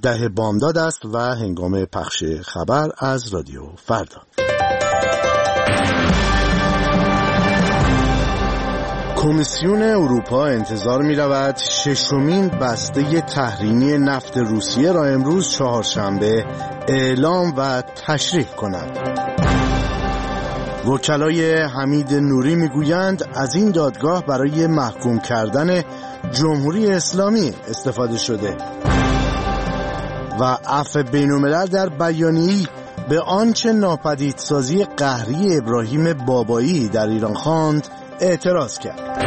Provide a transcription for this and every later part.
10 بامداد است و هنگام پخش خبر از رادیو فردا. کمیسیون اروپا انتظار می‌رود ششمین بسته تحریمی نفت روسیه را امروز چهارشنبه اعلام و تشریح کند. وکلای حمید نوری میگویند از این دادگاه برای محکوم کردن جمهوری اسلامی استفاده شده و عفو بین‌الملل در بیانیه‌ای به آنچه ناپدیدسازی قهری ابراهیم بابایی در ایران خواند اعتراض کرد.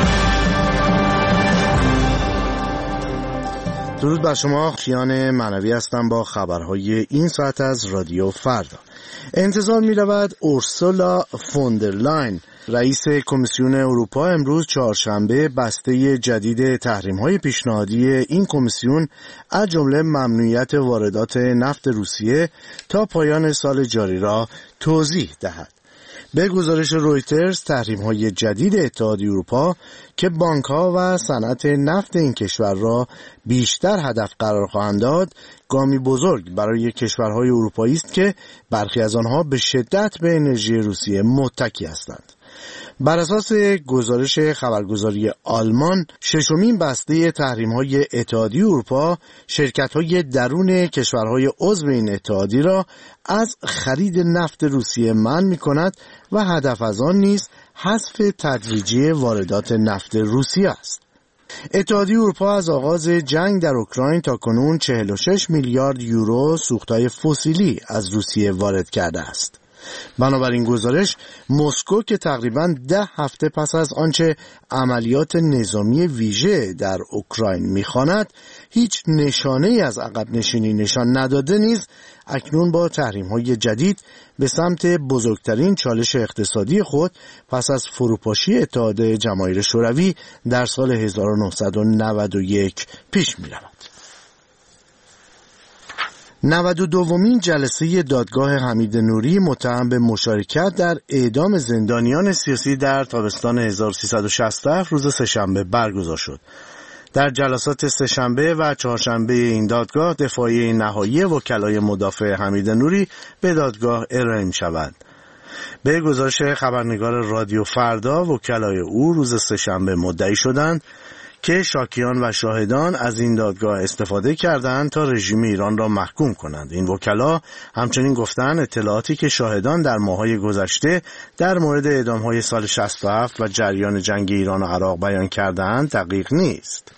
درود بر شما، کیان معنوی هستم با خبرهای این ساعت از رادیو فردا. انتظار می رود اورسولا فوندرلاین رئیس کمیسیون اروپا امروز چهارشنبه بسته جدید تحریم‌های پیشنهادی این کمیسیون از جمله ممنوعیت واردات نفت روسیه تا پایان سال جاری را توضیح دهد. به گزارش رویترز تحریم‌های جدید اتحادیه اروپا که بانک‌ها و صنعت نفت این کشور را بیشتر هدف قرار خواهند داد، گامی بزرگ برای کشورهای اروپایی است که برخی از آنها به شدت به انرژی روسیه متکی هستند. بر اساس گزارش خبرگزاری آلمان، ششمین بسته تحریم‌های اتحادیه اروپا شرکت‌های درون کشورهای عضو این اتحادیه را از خرید نفت روسیه منع می‌کند و هدف از آن نیز حذف تدریجی واردات نفت روسیه است. اتحادیه اروپا از آغاز جنگ در اوکراین تا کنون 46 میلیارد یورو سوختهای فسیلی از روسیه وارد کرده است. بنابراین گزارش، مسکو که تقریباً 10 هفته پس از آنچه عملیات نظامی ویژه در اوکراین می‌خواند هیچ نشانه‌ای از عقب نشینی نشان نداده، نیز اکنون با تحریم‌های جدید به سمت بزرگترین چالش اقتصادی خود پس از فروپاشی اتحاد جماهیر شوروی در سال 1991 پیش می‌رود. 92مین جلسه دادگاه حمید نوری متهم به مشارکت در اعدام زندانیان سیاسی در تابستان 1367 روز سه‌شنبه برگزار شد. در جلسات سه‌شنبه و چهارشنبه این دادگاه دفاعیه نهایی وکلای مدافع حمید نوری به دادگاه ارائه می‌شود. به گزارش خبرنگار رادیو فردا، وکلای او روز سه‌شنبه مدعی شدند که شاکیان و شاهدان از این دادگاه استفاده کردند تا رژیم ایران را محکوم کنند. این وکلا همچنین گفتند اطلاعاتی که شاهدان در ماه‌های گذشته در مورد اعدام‌های سال 67 و جریان جنگ ایران و عراق بیان کردند دقیق نیست.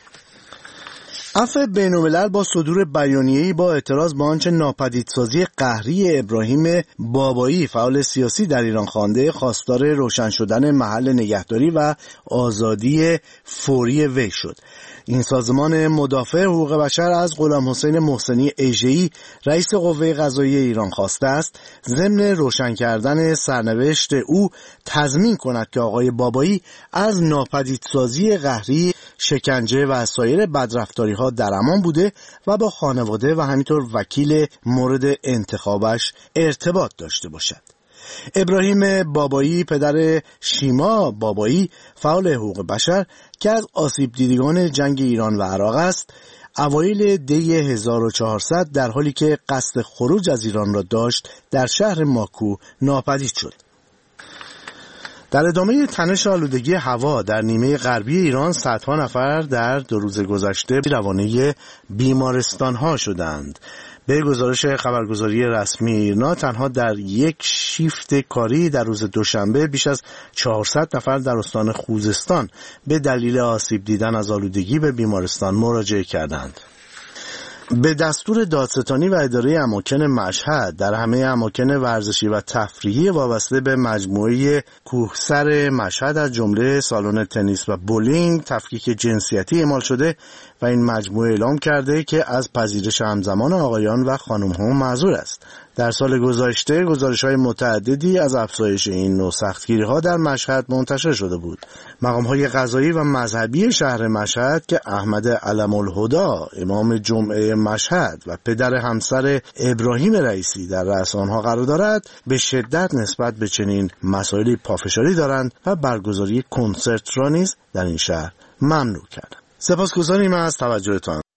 عفو بین‌الملل با صدور بیانیه‌ای با اعتراض به آنچه ناپدیدسازی قهری ابراهیم بابایی فعال سیاسی در ایران خوانده، خواستار روشن شدن محل نگهداری و آزادی فوری وی شد. این سازمان مدافع حقوق بشر از غلامحسین محسنی اژه‌ای رئیس قوه قضاییه ایران خواسته است ضمن روشن کردن سرنوشت او تضمین کند که آقای بابایی از ناپدیدسازی قهری، شکنجه و سایر بدرفتاری‌ها در امان بوده و با خانواده و همینطور وکیل مورد انتخابش ارتباط داشته باشد. ابراهیم بابایی پدر شیما بابایی فعال حقوق بشر که از آسیب دیدگان جنگ ایران و عراق است، اوایل دی 1400 در حالی که قصد خروج از ایران را داشت در شهر ماکو ناپدید شد. در ادامه تنش آلودگی هوا در نیمه غربی ایران صدها نفر در 2 روز گذشته روانه بیمارستان‌ها شدند. به گزارش خبرگزاری رسمی ایرنا تنها در یک شیفت کاری در روز دوشنبه بیش از 400 نفر در استان خوزستان به دلیل آسیب دیدن از آلودگی به بیمارستان مراجعه کردند. به دستور دادستانی و اداره اماکن مشهد در همه اماکن ورزشی و تفریحی وابسته به مجموعه کوهسر مشهد از جمله سالن تنیس و بولینگ تفکیک جنسیتی اعمال شده و این مجموعه اعلام کرده که از پذیرش همزمان آقایان و خانم‌ها معذور است. در سال گذشته گزارش‌های متعددی از افزایش این نوع سختگیری‌ها در مشهد منتشر شده بود. مقام‌های قضایی و مذهبی شهر مشهد که احمد علم‌الهدی امام جمعه مشهد و پدر همسر ابراهیم رئیسی در رأس آنها قرار دارد، به شدت نسبت به چنین مسائلی پافشاری دارند و برگزاری کنسرت را نیز در این شهر ممنوع کردند. سپاسگزاریم از توجهتان.